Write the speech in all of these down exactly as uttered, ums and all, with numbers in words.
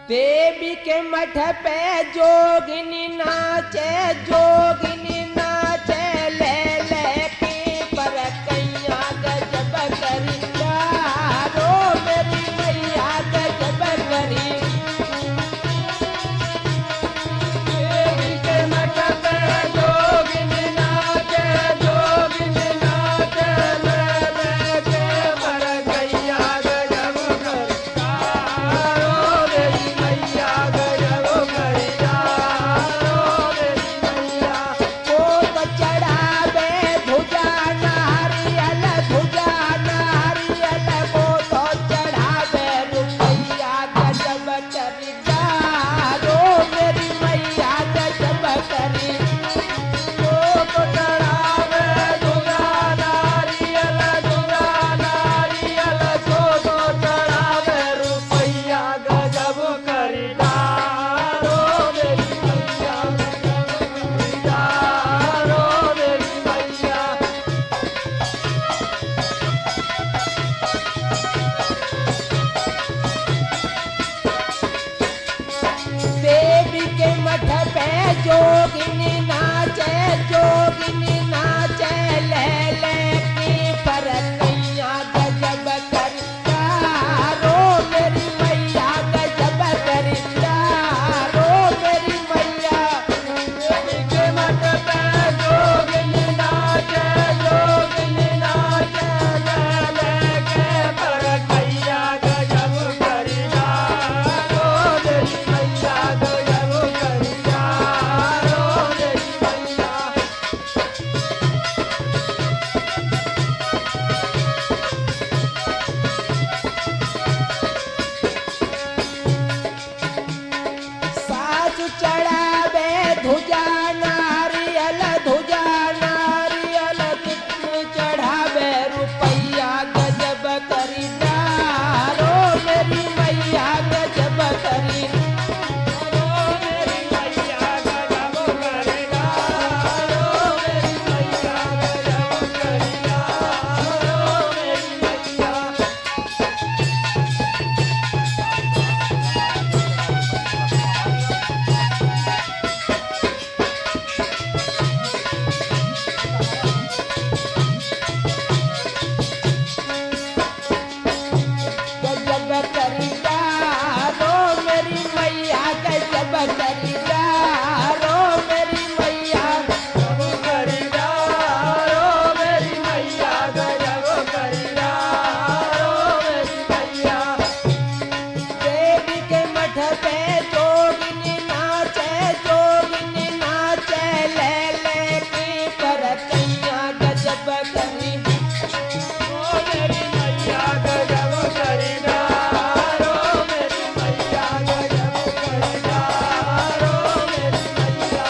देवी के मठ पे जोगिनी नाचे, जोगिनी नाचे ले ले की पर कैया गजब करी यारो मेरी मैया गजब करी। देवी के मठ पे जोगिनी नाचे, जोगिनी नाचे ले ले के पर कैया गजब करी यारो मेरी मैया गजब करी यारो मेरी मैया। वो तो चढ़ावे धुजा नारियल, धुजा नारियल वो तो चढ़ावे रुपैया गजब करी यारो मेरी मैया गजब करी। वो तो चढ़ावे धुजा नारियल, धुजा नारियल सो तो चढ़ावे रुपैया गजब करी यारो मेरी मैया गजब करी यारो मेरी मैया। देवी के मठ पे जोगिनी नाचे, जोगिनी नाचे ले ले की पर कैया गजब करी यारो मेरी मैया गजब करी यारो मेरी मैया। देवी के मठ पे जोगिनी नाचे, जोगिनी नाचे ले ले के पर कैया गजब करी यारो मेरी मैया गजब करी यारो मेरी मैया। सासु चढ़ावे धुजा नारियल, धुजा नारियल कितनी चढ़ावे रुपैया गजब करी यारो मेरी मैया गजब करी। यारो मेरी मैया गजब करी यारो मेरी मैया गजब करी यारो मेरी मैया। गजब करी यारो मेरी मैया गजब करी यारो मेरी मैया। गजब करी यारो मेरी मैया गजब करी यारो मेरी मैया। देवी के मठ पे जोगिनी नाचे, जोगिनी नाचे ले ले की पर कैया गजब करी। ओ मेरी मैया गजब करी यारो मेरी मैया गजब करी यारो मेरी मैया।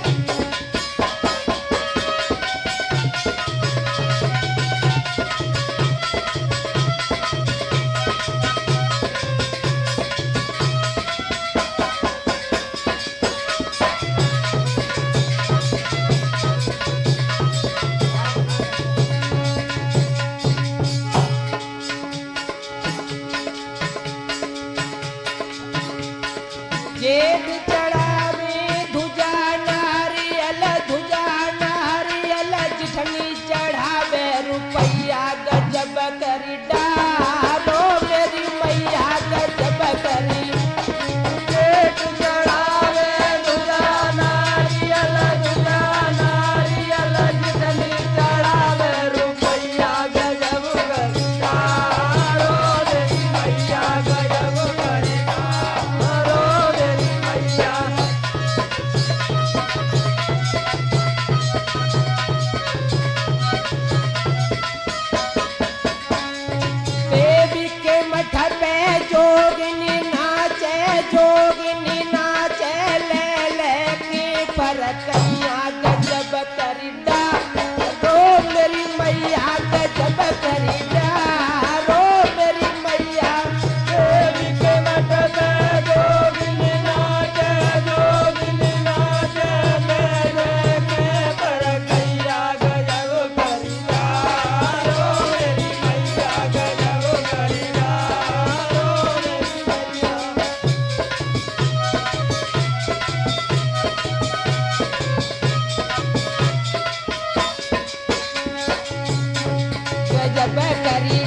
जेठ चढ़ावे धुजा नारियल, धुजा नारियल जिठनी चढ़ावे रुपैया गजब करी डारो मेरी मैया गजब करी। जेठ चढ़ावे धुजा नारियल, धुजा नारियल जितनी चढ़ावे रुपैया गजब करी यारो मेरी मैया गजब करी यारो मेरी मैया। गजब करी